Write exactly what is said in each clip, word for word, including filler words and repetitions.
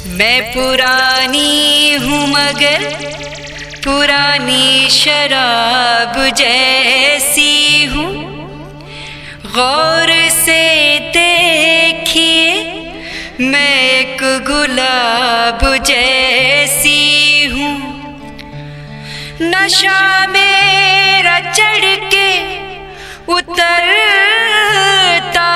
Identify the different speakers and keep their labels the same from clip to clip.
Speaker 1: मैं पुरानी हूँ मगर पुरानी शराब जैसी हूँ। गौर से देखिए मैं एक गुलाब जैसी हूँ। नशा मेरा चढ़ के उतरता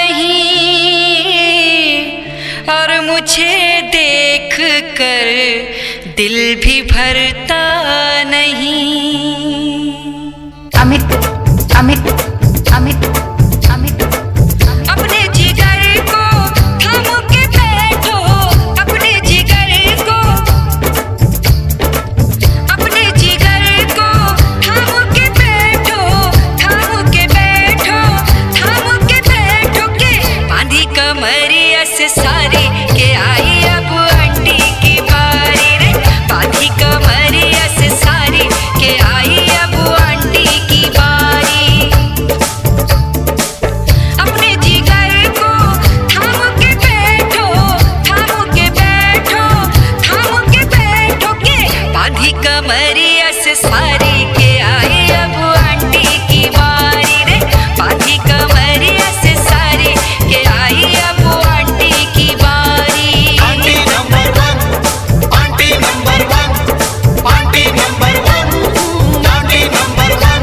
Speaker 1: नहीं और मुझे देख कर दिल भी भरता नहीं।
Speaker 2: अमित अमित अमित अमित
Speaker 1: अपने जिगर को थाम के बैठो, अपने जिगर को अपने जिगर को थाम के बैठो, थाम के बैठो, थाम के बैठो के बांधी कमरिया से सारी के आई अब आंटी की बारी रे। बांधी कमरिया से सारी के आई अब आंटी की बारी। अपने जिगर को थाम के बैठो, थाम के बैठो, थाम के बैठो के बांधी कमरिया से सारी के आई अब आंटी की बारी रे। बांधी कमरिया से सारी के आई अब आंटी की बारी।
Speaker 3: Aunty number one, aunty number one, aunty number one, aunty number one.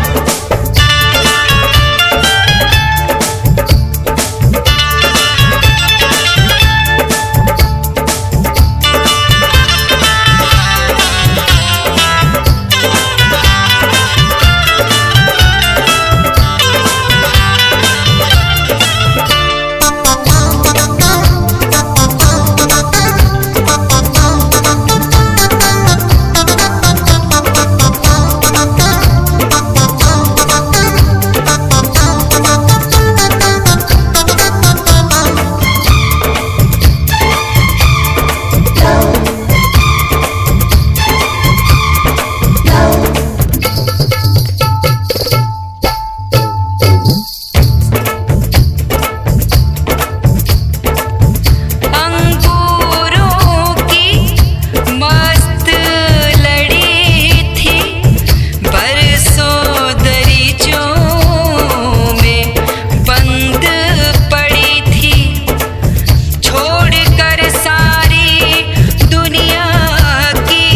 Speaker 1: अंगूरों की मस्त लड़ी थी बरसों दरीचों में बंद पड़ी थी। छोड़कर सारी दुनिया की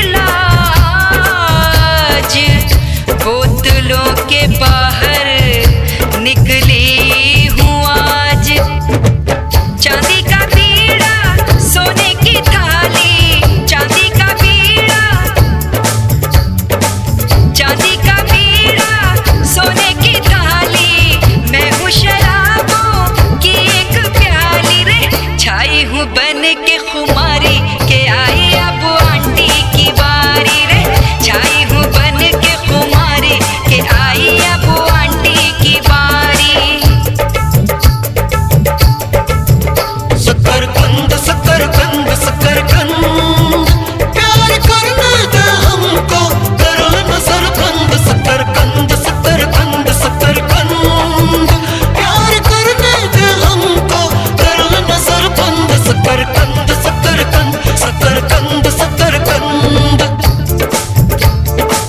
Speaker 1: लाज बोतलों के बाहर निकली हूँ आज। चांदी का बीड़ा सोने की थाली, चांदी का बीड़ा, चांदी का बीड़ा सोने की थाली। मैं हूँ शराबों की एक प्याली रे। छाई हूँ बन के खुमारी के आई अब आंटी की बारी रे। छाई हूँ बन के खुमारी के आई अब आंटी की बारी।
Speaker 3: शकरकंद शकरकंद शकरकंद प्यार करने दे हमको, कर नजर बंद। शकरकंद शकरकंद शकरकंद प्यार करने दे हमको, कर नजर बंद। शकरकंद शकरकंद शकरकंद शकरकंद।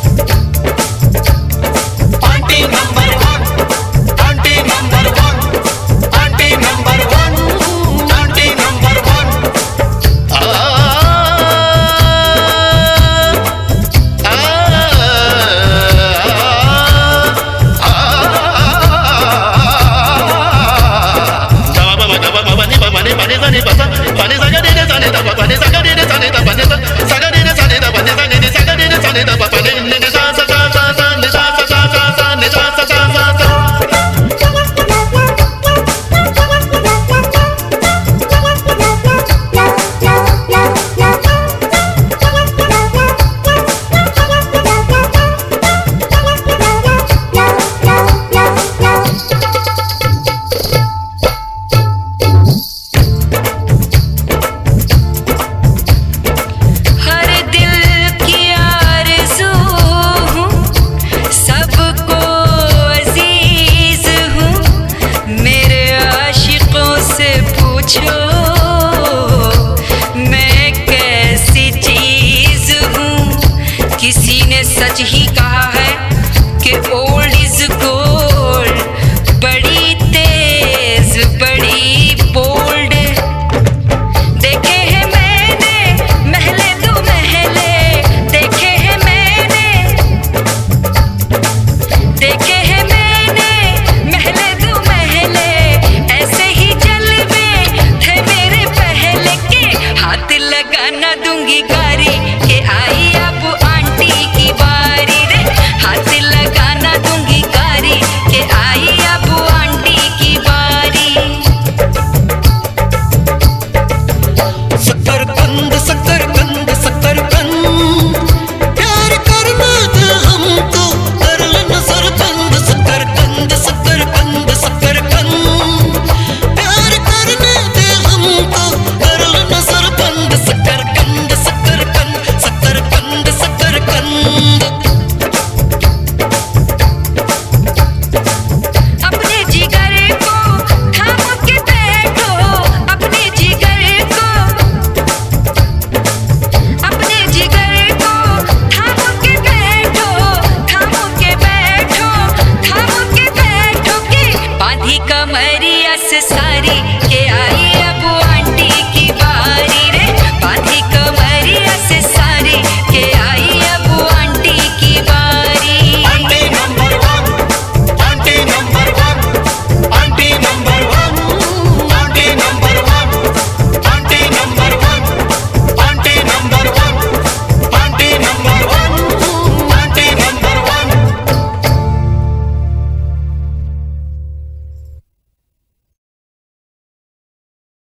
Speaker 1: लगाना दूंगी गारी के आई अब आंटी की बारी रे, हाथ लगाना दूंगी गारी के आई अब आंटी की बारी।
Speaker 3: शकरकंद शकरकंद